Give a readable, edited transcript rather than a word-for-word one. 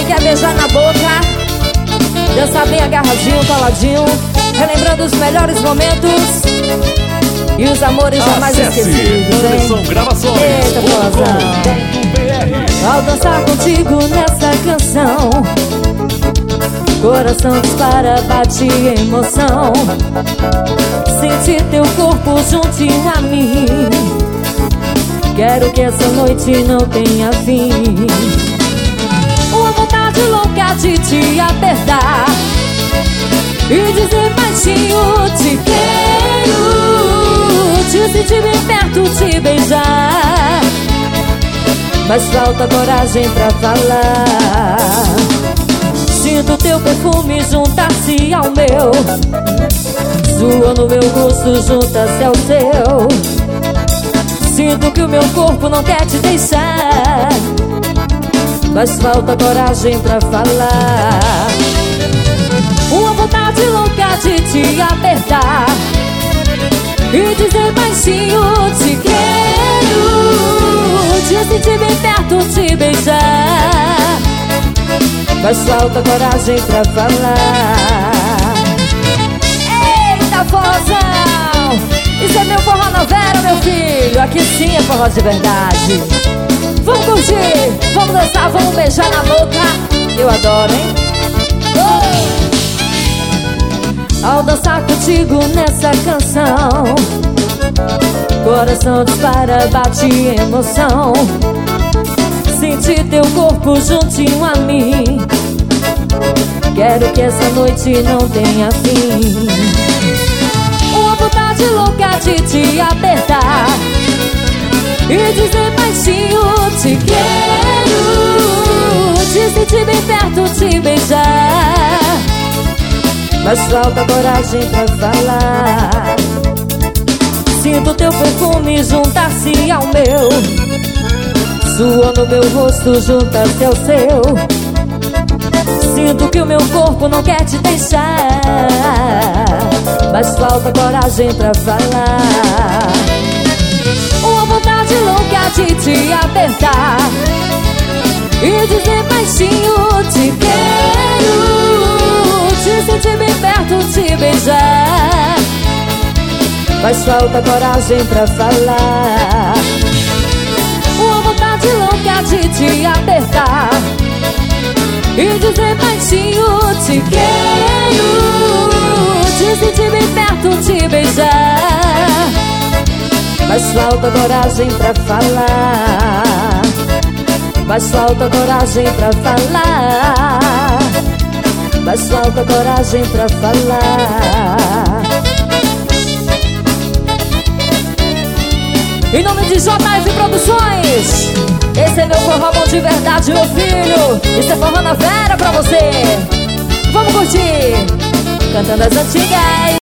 quem quer beijar na boca, dançar bem agarradinho, coladinho, relembrando os melhores momentos e os amores jamais esquecidos, Anderson Gravações. Eita, ao dançar contigo nessa canção, coração dispara, bate emoção. Sentir teu corpo juntinho a mim, quero que essa noite não tenha fim. Uma vontade louca de te apertar e dizer baixinho te quero, te sentir bem perto, te beijar, mas falta coragem pra falar. Sinto teu perfume juntar-se ao meu, sua no meu rosto junta-se ao seu. Sinto que o meu corpo não quer te deixar, mas falta coragem pra falar. Uma vontade louca de te apertar e dizer baixinho te quero, te sentir bem perto, te beijar, mas falta coragem pra falar. Eita, forrozão! Isso é meu forró na vera, meu filho. Aqui sim é forró de verdade. Vamos curtir, vamos dançar, vamos beijar na boca. Eu adoro, hein? Ao dançar contigo nessa canção, coração dispara, bate emoção. Sentir teu corpo juntinho a mim, quero que essa noite não tenha fim. Uma vontade louca de te apertar e dizer baixinho te quero, te sentir bem perto, te beijar, mas falta coragem pra falar. Sinto teu perfume juntar-se ao meu, sua no meu rosto junta-se ao seu. Sinto que o meu corpo não quer te deixar, mas falta coragem pra falar. Uma vontade louca de te apertar e dizer baixinho te quero, te sentir bem perto, te beijar, mas falta coragem pra falar. Uma vontade louca de te apertar e dizer baixinho te quero, te sentir bem perto, te beijar, mas falta coragem pra falar, mas falta coragem pra falar, mas falta coragem pra falar. Em nome de JF Produções, esse é meu forró bom de verdade, meu filho. Isso é forró na vera pra você. Vamos curtir, cantando as antigas.